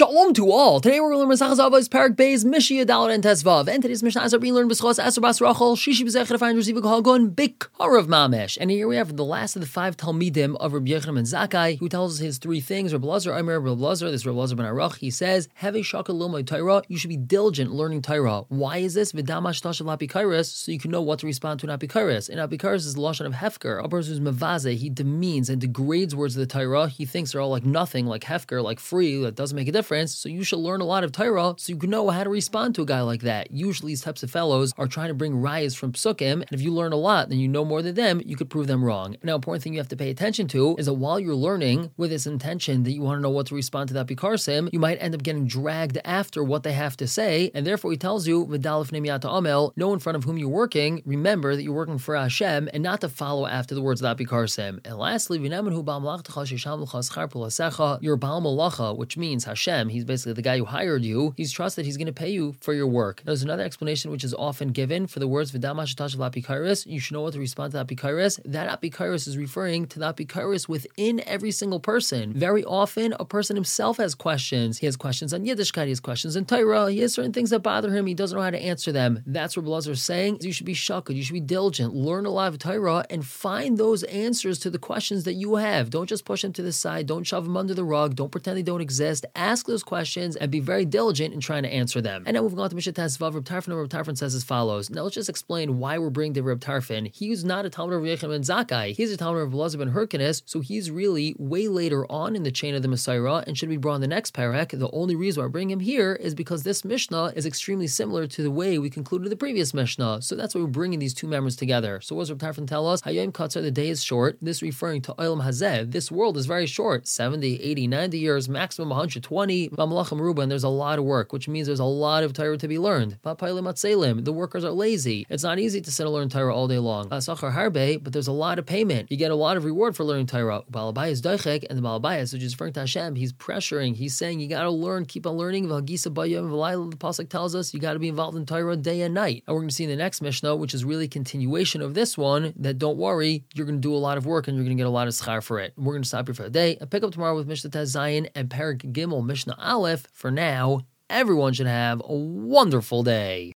Shalom to all. Today we're going to learn Masachas Avos Parak Beis Mishia Dalet and Tesvav. And today's Mishnah is being learned B'schos Esar Bas Rachel Shishi B'zechad Afayin Resiva Hagon Bikarav Mamesh. And here we have the last of the 5 Talmidim of Rabbi Yochanan ben Zakkai, who tells us his 3 things. Rabbi Lazar Omer, Rabbi Lazar, this Rabbi Lazar ben Arach, he says, Have a shakal lomay Torah. You should be diligent learning Torah. Why is this? V'damash tashav lapikaris, so you can know what to respond to an apikaris. And apikaris is the lashon of hefker. A person who's mevaze, he demeans and degrades words of the Torah. He thinks they're all like nothing, like hefker, like free, that doesn't make a difference. So you should learn a lot of Torah so you can know how to respond to a guy like that. Usually these types of fellows are trying to bring rayas from psukim, and if you learn a lot, then you know more than them, you could prove them wrong. Now, important thing you have to pay attention to is that while you're learning with this intention that you want to know what to respond to that bikarsim, you might end up getting dragged after what they have to say, and therefore he tells you, V'dalef nemiyata amel, know in front of whom you're working, remember that you're working for Hashem, and not to follow after the words of that bikarsim. And lastly, V'nemenhu ba'al malachtacha shesham l'cha schar pulasecha, your ba'al malacha, which means Hashem, he's basically the guy who hired you, he's trusted he's going to pay you for your work. There's another explanation which is often given for the words V'damash tashav lapikaris, you should know what to respond to that apikaris. That apikaris is referring to the apikaris within every single person. Very often, a person himself has questions. He has questions on Yiddishkeit, he has questions in Torah, he has certain things that bother him, he doesn't know how to answer them. That's what Rabbi Lazar is saying. You should be shakad, you should be diligent, learn a lot of Torah, and find those answers to the questions that you have. Don't just push them to the side, don't shove them under the rug, don't pretend they don't exist. Ask those questions and be very diligent in trying to answer them. And now moving on to Mishnah Tesvav, Reb Tarfon says as follows. Now let's just explain why we're bringing to Reb Tarfon. He's not a Talmud of Rabbi Yochanan ben Zakkai. He's a Talmud of Rabbi Lazar ben Hyrcanus, so he's really way later on in the chain of the Messiah and should be brought in the next parak. The only reason why I bring him here is because this Mishnah is extremely similar to the way we concluded the previous Mishnah. So that's why we're bringing these two members together. So what does Reb Tarfon tell us? Hayom Katzar, the day is short. This referring to Olam Hazeh. This world is very short. 70, 80, 90 years, maximum 120. Mamlachim Ruba, and there's a lot of work, which means there's a lot of Torah to be learned. The workers are lazy. It's not easy to sit and learn Torah all day long. But there's a lot of payment. You get a lot of reward for learning Torah. Balabayas doichek, and the Balabayas, which is referring to Hashem, he's pressuring. He's saying you got to learn, keep on learning. The pasuk tells us you got to be involved in Torah day and night. And we're going to see in the next Mishnah, which is really continuation of this one, that don't worry, you're going to do a lot of work and you're going to get a lot of schar for it. We're going to stop here for the day and pick up tomorrow with Mishnah Tez Zayin and Parak Gimel Mishnah Aleph. For now, everyone should have a wonderful day.